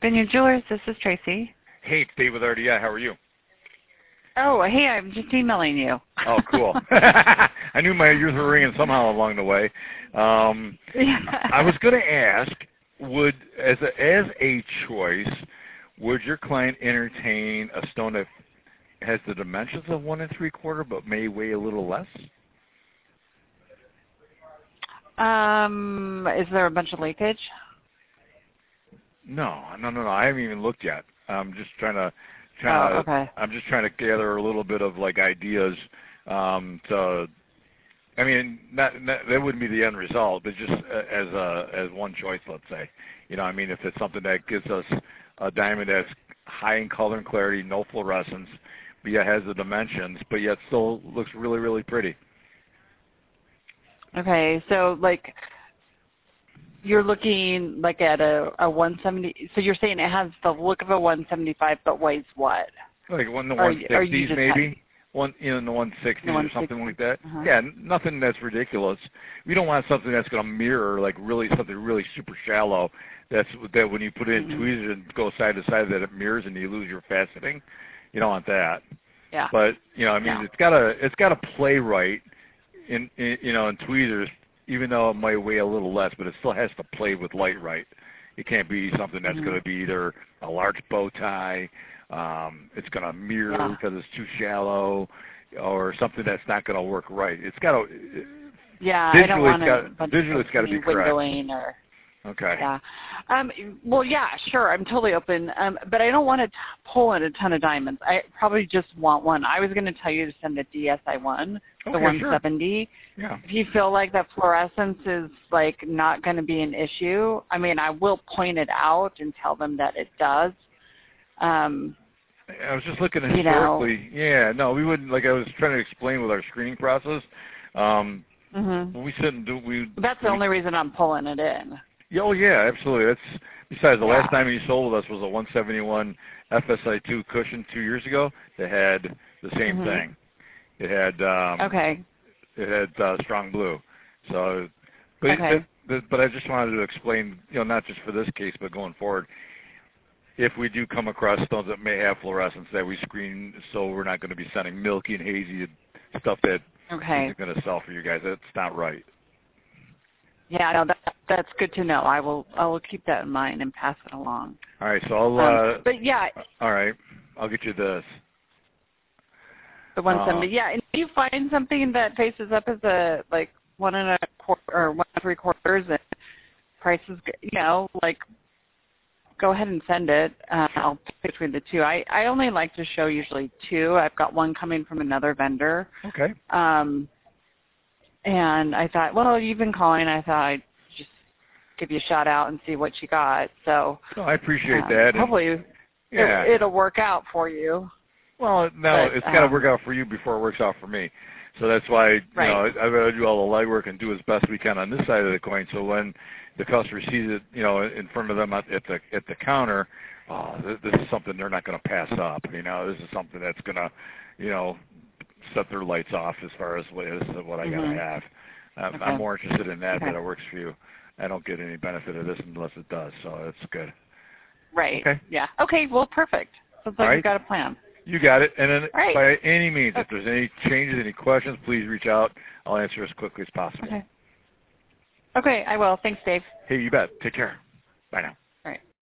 Vineyard Jewelers, this is Tracy. Hey, it's Dave with RDI. How are you? Oh, hey, I'm just emailing you. Oh, cool. I knew my ears were ringing somehow along the way. I was going to ask, as a choice, would your client entertain a stone that has the dimensions of 1 3/4 but may weigh a little less? Is there a bunch of leakage? No. I haven't even looked yet. I'm just trying to. Okay. I'm just trying to gather a little bit of ideas. That wouldn't be the end result, but just as one choice, let's say. If it's something that gives us a diamond that's high in color and clarity, no fluorescence, but yet has the dimensions, but yet still looks really, really pretty. Okay, so you're looking at a 170. So you're saying it has the look of a 175, but weighs what? Like one in the 160s maybe. In the 160s or something like that. Uh-huh. Yeah, nothing that's ridiculous. We don't want something that's going to mirror something really super shallow. That when you put it in tweezers and go side to side, that it mirrors and you lose your faceting. You don't want that. Yeah. But it's got to play right in tweezers, even though it might weigh a little less, but it still has to play with light right. It can't be something that's going to be either a large bow tie. It's going to mirror because it's too shallow, or something that's not going to work right. It's got to. Yeah, I don't want visually, it's got to be correct. Or. Okay. Yeah. Well, yeah, sure. I'm totally open. But I don't want to pull in a ton of diamonds. I probably just want one. I was going to tell you to send the DSI one, the 170. Sure. Yeah. If you feel like that fluorescence is not going to be an issue, I will point it out and tell them that it does. I was just looking historically. Yeah, no, we wouldn't. I was trying to explain with our screening process. We sit and do. That's the only reason I'm pulling it in. Oh yeah, absolutely. That's besides the last time you sold with us was a 171 FSI2 cushion 2 years ago. That had the same thing. It had It had strong blue. So, but I just wanted to explain, not just for this case, but going forward, if we do come across stones that may have fluorescence, that we screen, so we're not going to be sending milky and hazy stuff that isn't going to sell for you guys. That's not right. Yeah, no, that's good to know. I will keep that in mind and pass it along. All right, so I'll. But yeah. All right, I'll get you this. The 170. Yeah, and if you find something that faces up as a 1 1/4 or 1 3/4 and prices, go ahead and send it. I'll pick between the two. I only like to show usually two. I've got one coming from another vendor. Okay. And I thought, well, you've been calling. I thought I'd just give you a shout out and see what you got. So I appreciate that. Hopefully it'll work out for you. Well, no, it's got to work out for you before it works out for me. So that's why I've got to do all the legwork and do as best we can on this side of the coin. So when the customer sees it, in front of them at the counter, this is something they're not going to pass up. This is something that's going to, set their lights off as far as what I got to have. I'm more interested in that it works for you. I don't get any benefit of this unless it does, so it's good. Right. Okay. Yeah. Okay. Well, perfect. Sounds like you've got a plan. You got it. And then by any means, if there's any changes, any questions, please reach out. I'll answer as quickly as possible. Okay, I will. Thanks, Dave. Hey, you bet. Take care. Bye now.